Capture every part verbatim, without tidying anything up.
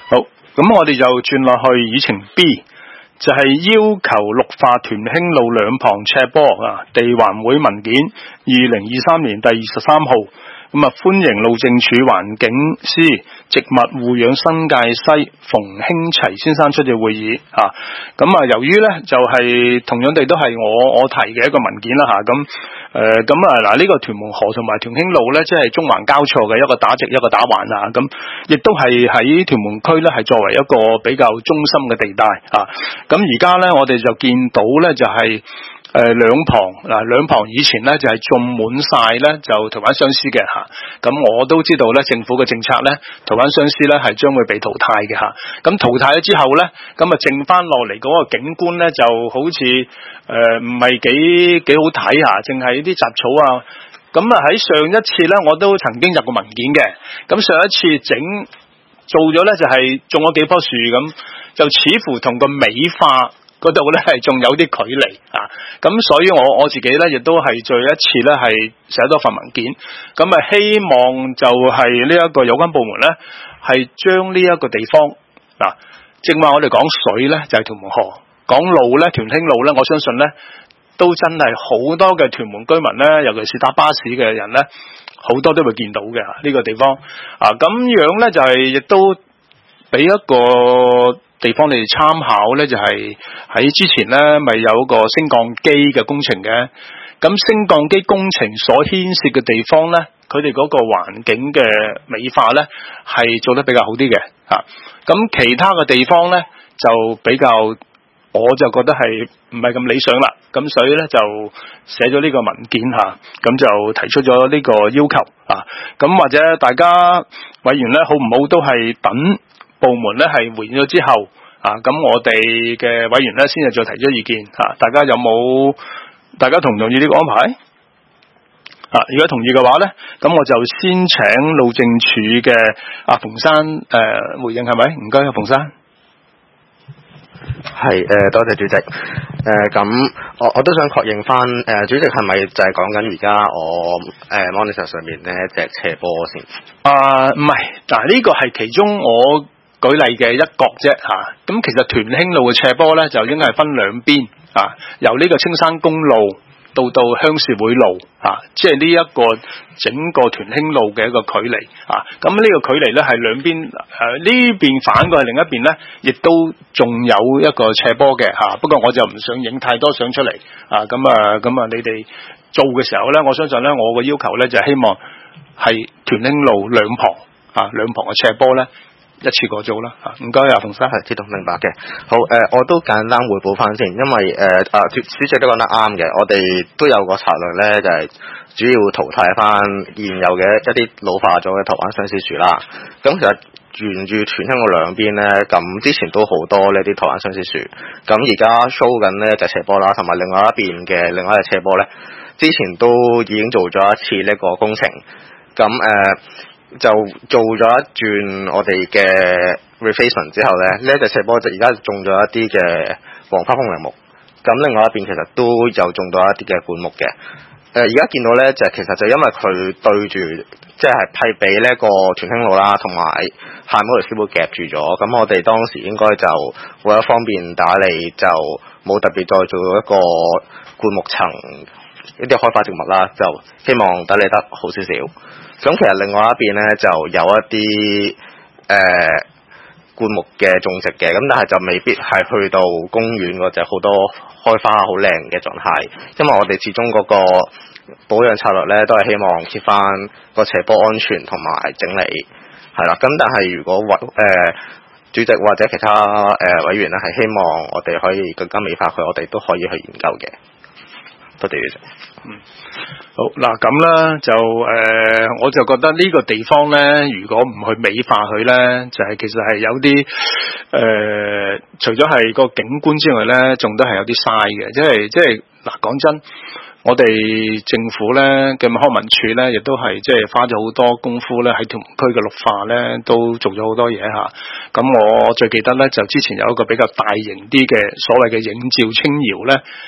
好，咁我哋就轉落去議程 B， 就係要求綠化屯興路兩旁斜坡啊地環會文件二零二三年第二十三號，咁啊歡迎路政署環境司植物護養新界西馮興齊先生出席會議啊。咁啊由於咧就係、是、同樣地都係我我提嘅一個文件啦吓，咁誒咁啊嗱呢、這個屯門河同埋屯興路咧即係中環交錯嘅一個打直一個打橫啊，咁亦都係喺屯門區咧係作為一個比較中心嘅地帶啊。咁而家咧我哋就見到咧就係、是。誒、呃、兩旁嗱、呃、兩旁以前咧就係、是、種滿晒咧就台灣相思嘅嚇，咁、啊、我都知道咧政府嘅政策咧台灣相思咧係將會被淘汰嘅嚇，咁、啊、淘汰咗之後咧，咁啊剩翻落嚟嗰個景觀咧就好似誒唔係幾幾好睇嚇，淨係啲雜草啊，咁啊喺上一次咧我都曾經入過文件嘅，咁上一次整做咗咧就係、是、種咗幾棵樹咁，就似乎同個美化嗰度咧係仲有啲距離啊，咁所以我我自己咧亦都係再一次咧係寫多份文件，咁啊希望就係呢一個有關部門咧係將呢一個地方嗱，正話我哋講水咧就係屯門河，講路咧屯興路咧，我相信咧都真係好多嘅屯門居民咧，尤其是搭巴士嘅人咧，好多都會見到嘅呢個地方啊，咁樣咧就係亦都俾一個地方你哋參考咧，就係、是、喺之前咧，咪有個升降機嘅工程嘅。咁升降機工程所牽涉嘅地方咧，佢哋嗰個環境嘅美化咧，係做得比較好啲嘅嚇。咁、啊、其他嘅地方咧，就比較，我就覺得係唔係咁理想啦。咁所以咧就寫咗呢個文件嚇，咁、啊、就提出咗呢個要求啊。咁或者大家委員咧，好唔好都係等部門咧係回應咗之後啊，咁我哋嘅委員咧先至再提出意見啊。大家有冇？大家同唔同意呢個安排？啊，如果同意嘅話咧，咁我就先請路政署嘅阿馮生誒、呃、回應係咪？唔該，阿馮生。 係誒、呃，多謝主席。誒、呃，咁我我都想確認翻誒、呃，主席係咪就係講緊而家我誒、呃、monitor 上面呢一隻斜坡先？啊， 唔係，嗱呢個係其中我舉例嘅一角啫嚇。咁、啊、其實屯興路嘅斜坡咧就應該係分兩邊啊，由呢個青山公路到到鄉事會路啊，即係呢一個整個屯興路嘅一個距離啊。咁呢個距離咧係兩邊誒呢邊反過去另一邊咧，亦都仲有一個斜坡嘅嚇。不過我就唔想影太多相出嚟啊。咁啊咁啊，你哋做嘅時候咧，我相信咧，我個要求咧就係希望係屯興路兩旁啊兩旁嘅斜坡咧，一次過做啦嚇，唔該啊，馮生。 係知道明白嘅。好誒、呃，我都簡單匯報翻先，因為誒啊主席都講得啱嘅，我哋都有個策略咧，就係、是、主要淘汰翻現有嘅一啲老化咗嘅台灣相思樹啦。咁其實沿住屯興路兩邊咧，咁之前都好多呢啲台灣相思樹，咁而家 show 緊呢隻斜坡啦，同埋另外一邊嘅另外一隻斜坡咧，之前都已經做咗一次呢個工程，咁誒。呃就做咗一轉我哋嘅 refacement 之後咧，呢一隻斜坡就而家種咗一啲嘅黃花風鈴木，咁另外一邊其實都有種到一啲嘅灌木嘅。誒而家見到咧就其實就因為佢對住即係係俾呢個屯興路啦，同埋下面嗰條橋會夾住咗，咁我哋當時應該就為咗方便打理，就冇特別再做一個灌木層一啲開花植物啦，就希望打理得好少少。咁其實另外一邊咧就有一啲誒、呃、灌木嘅種植嘅，咁但係就未必係去到公園嗰隻好多開花好靚嘅狀態，因為我哋始終嗰個保養策略咧都係希望 keep 翻個斜坡安全同埋整理，係啦。咁但係如果委誒、呃、主席或者其他誒、呃、委員咧係希望我哋可以更加美化佢，我哋都可以去研究嘅。多謝主席。 嗯，好嗱，咁咧就誒、呃，我就覺得呢個地方咧，如果唔去美化佢咧，就係、是、其實係有啲誒、呃，除咗係個景觀之外咧，仲都係有啲嘥嘅，即係即係嗱，講真，我哋政府咧嘅康文署咧，亦都係即係花咗好多功夫咧，喺屯門區嘅綠化咧，都做咗好多嘢嚇。咁我最記得咧，就之前有一個比較大型啲嘅所謂嘅影照青瑤咧。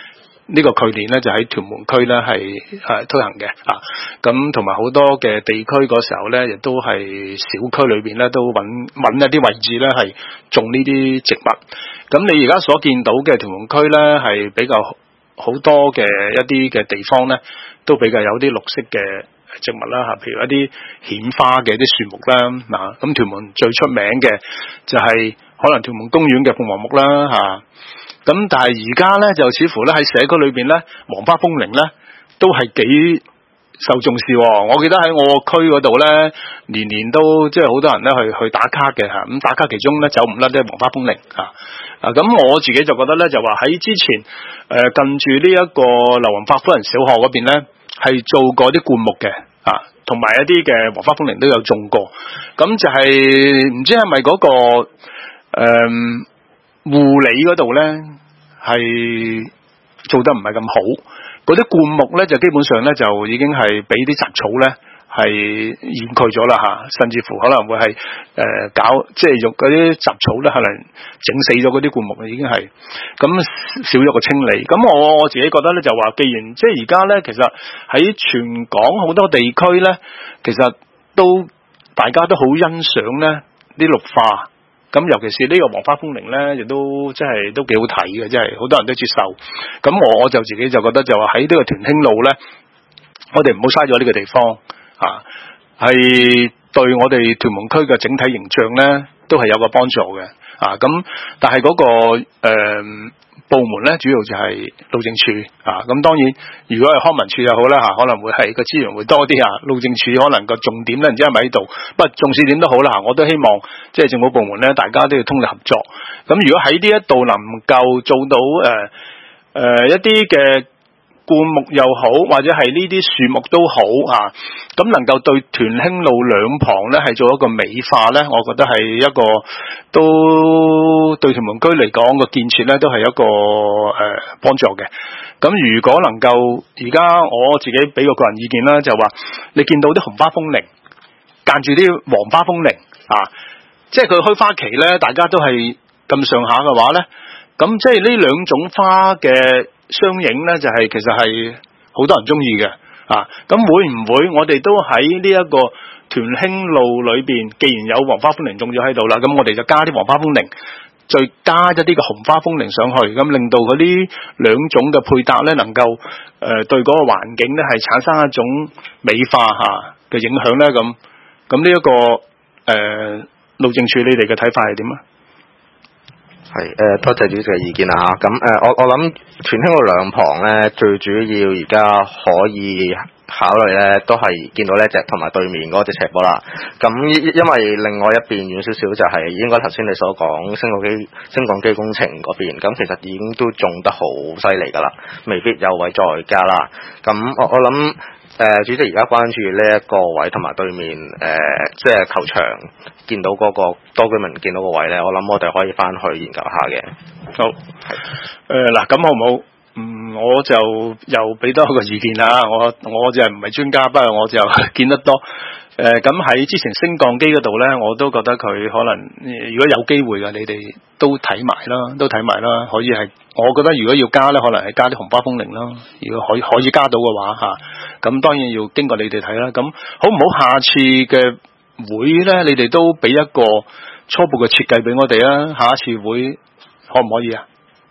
呢個概念咧就喺屯門區咧係誒推行嘅啊，咁同埋好多嘅地區嗰時候咧，亦都係小區裏邊咧都揾揾一啲位置咧係種呢啲植物。咁你而家所見到嘅屯門區咧係比較好多嘅一啲嘅地方咧，都比較有啲綠色嘅植物啦嚇，譬如一啲顯花嘅啲樹木啦嗱。咁屯門最出名嘅就係可能屯門公園嘅鳳凰木啦嚇。咁但係而家咧就似乎咧喺社區裏邊咧，黃花風鈴咧都係幾受重視喎。我記得喺我個區嗰度咧，年年都即係好多人咧去去打卡嘅嚇。咁打卡其中咧走唔甩咧黃花風鈴嚇。啊咁我自己就覺得咧就話喺之前誒、呃、近住呢一個劉皇發夫人小學嗰邊咧係做過啲灌木嘅啊，同埋一啲嘅黃花風鈴都有種過。咁就係、是、唔知係咪嗰個誒、呃、護理嗰度咧係做得唔係咁好，嗰啲灌木咧就基本上咧就已經係俾啲雜草咧係掩蓋咗啦嚇，甚至乎可能會係誒、呃、搞即係用嗰啲雜草咧可能整死咗嗰啲灌木，已經係咁少咗個清理。咁我我自己覺得咧就話，既然即係而家咧，其實喺全港好多地區咧，其實都大家都好欣賞咧啲綠化。咁尤其是呢個黃花風鈴咧，亦都即係都幾好睇嘅，即係好多人都接受。咁我我就自己就覺得就話喺呢個屯興路咧，我哋唔好嘥咗呢個地方啊，係對我哋屯門區嘅整體形象咧，都係有個幫助嘅啊。咁但係嗰、那個誒、呃、部門咧，主要就係路政署啊。咁當然，如果係康文署又好啦嚇，可能會係個資源會多啲啊。路政署可能個重點咧，唔知係咪喺度，不過重視點都好啦嚇。我都希望即係政府部門咧，大家都要通力合作。咁如果喺呢一度能夠做到誒誒、呃呃、一啲嘅灌木又好，或者係呢啲樹木都好啊，咁能夠對屯興路兩旁咧係做一個美化咧，我覺得係一個都對屯門區嚟講個建設咧都係一個誒、呃、幫助嘅。咁如果能夠而家我自己俾個個人意見啦，就話你見到啲紅花風鈴間住啲黃花風鈴啊，即係佢開花期咧，大家都係咁上下嘅話咧，咁即係呢兩種花嘅相影咧，就係、是、其實係好多人中意嘅啊！咁會唔會我哋都喺呢一個屯興路裏邊，既然有黃花風鈴種咗喺度啦，咁我哋就加啲黃花風鈴，再加一啲嘅紅花風鈴上去，咁令到嗰啲兩種嘅配搭咧，能夠誒、呃、對嗰個環境咧係產生一種美化嚇嘅影響咧，咁咁呢一個誒、呃、路政署你哋嘅睇法係點啊？ 係誒、呃，多謝主席嘅意見啦嚇。咁誒、呃，我我諗屯興路兩旁咧，最主要而家可以考慮咧，都係見到呢隻同埋對面嗰隻斜坡啦。咁因為另外一邊遠少少就係應該頭先你所講升降機升降機工程嗰邊，咁其實已經都種得好犀利㗎啦，未必有位再加啦。咁我我諗。誒、呃，主席而家關注呢一個位同埋對面誒、呃，即係球場見到嗰、那個多居民見到個位咧，我諗我哋可以翻去研究下嘅。好，係誒嗱，咁好唔好？嗯，我就又俾多一個意見啦。我我就係唔係專家，不過我就見得多。誒咁喺之前升降機嗰度咧，我都覺得佢可能，如果有機會嘅，你哋都睇埋啦，都睇埋啦，可以係，我覺得如果要加咧，可能係加啲紅花風鈴啦。如果可以可以加到嘅話嚇，咁、啊、當然要經過你哋睇啦。咁好唔好？下次嘅會咧，你哋都俾一個初步嘅設計俾我哋啊。下一次會可唔可以啊？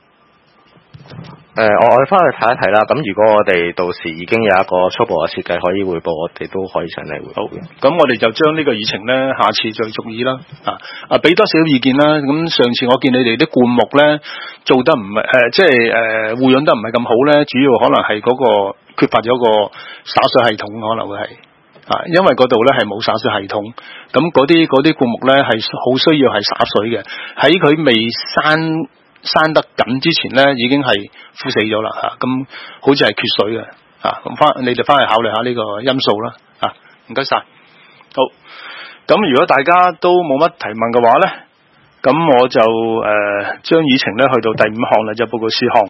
誒、呃，我我哋翻去睇一睇啦。咁如果我哋到時已經有一個初步嘅設計可以匯報，我哋都可以上嚟匯報嘅。咁我哋就將呢個議程咧，下次再續議啦。啊啊，俾多少意見啦。咁上次我見你哋啲灌木咧做得唔係誒，即係誒護養得唔係咁好咧，主要可能係嗰個缺乏咗個灑水系統，可能會係啊，因為嗰度咧係冇灑水系統。咁嗰啲嗰啲灌木咧係好需要係灑水嘅，喺佢未生。生得緊之前咧，已經係枯死咗啦嚇，咁、啊、好似係缺水嘅嚇，咁、啊、翻你哋翻去考慮下呢個因素啦嚇，唔該晒。好，咁如果大家都冇乜提問嘅話咧，咁我就誒將、呃、議程咧去到第五項啦，就報告事項。